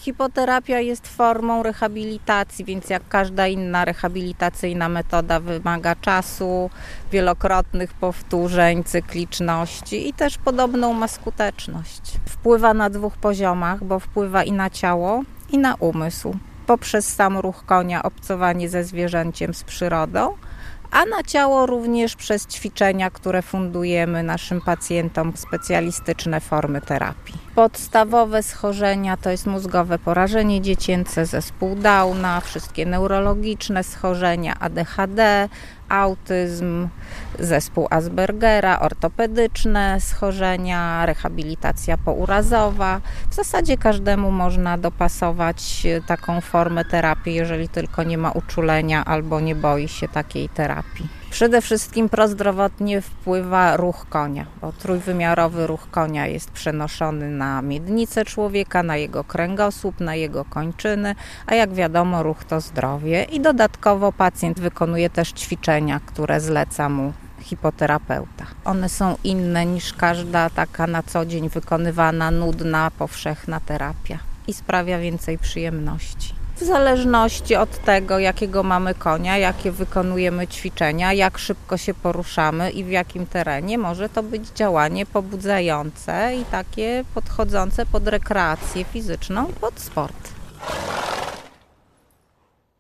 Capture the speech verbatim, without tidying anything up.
Hipoterapia jest formą rehabilitacji, więc jak każda inna rehabilitacyjna metoda wymaga czasu, wielokrotnych powtórzeń, cykliczności i też podobną ma skuteczność. Wpływa na dwóch poziomach, bo wpływa i na ciało, i na umysł. Poprzez sam ruch konia, obcowanie ze zwierzęciem, z przyrodą, a na ciało również przez ćwiczenia, które fundujemy naszym pacjentom, specjalistyczne formy terapii. Podstawowe schorzenia to jest mózgowe porażenie dziecięce, zespół Downa, wszystkie neurologiczne schorzenia, A D H D, autyzm, zespół Aspergera, ortopedyczne schorzenia, rehabilitacja pourazowa. W zasadzie każdemu można dopasować taką formę terapii, jeżeli tylko nie ma uczulenia albo nie boi się takiej terapii. Przede wszystkim prozdrowotnie wpływa ruch konia, bo trójwymiarowy ruch konia jest przenoszony na miednicę człowieka, na jego kręgosłup, na jego kończyny, a jak wiadomo ruch to zdrowie i dodatkowo pacjent wykonuje też ćwiczenia, które zleca mu hipoterapeuta. One są inne niż każda taka na co dzień wykonywana, nudna, powszechna terapia i sprawia więcej przyjemności. W zależności od tego, jakiego mamy konia, jakie wykonujemy ćwiczenia, jak szybko się poruszamy i w jakim terenie, może to być działanie pobudzające i takie podchodzące pod rekreację fizyczną, pod sport.